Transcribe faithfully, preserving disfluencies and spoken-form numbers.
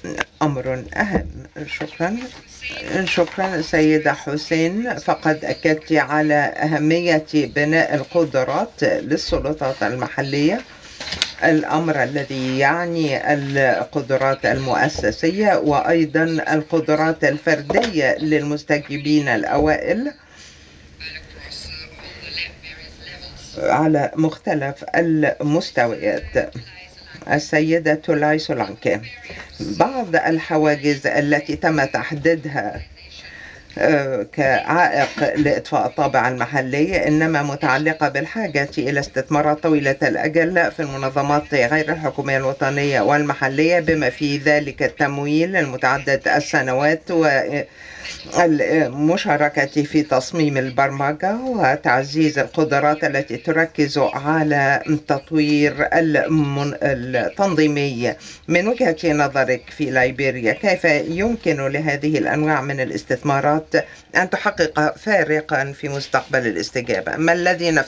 أمر أهم. شكرا. شكرا سيدة حسين، فقد أكدت على أهمية بناء القدرات للسلطات المحلية، الأمر الذي يعني القدرات المؤسسية وأيضا القدرات الفردية للمستجيبين الأوائل على مختلف المستويات. السيدة تولاي سولانكي، بعض الحواجز التي تم تحديدها كعائق لإطفاء الطابع المحلي إنما متعلقة بالحاجة إلى استثمارات طويلة الأجل في المنظمات غير الحكومية الوطنية والمحلية، بما في ذلك التمويل المتعدد السنوات والمشاركة في تصميم البرمجة وتعزيز القدرات التي تركز على التطوير التنظيمي. من وجهة نظرك في ليبيريا، كيف يمكن لهذه الأنواع من الاستثمارات أن تحقق فارقا في مستقبل الاستجابة؟ ما الذي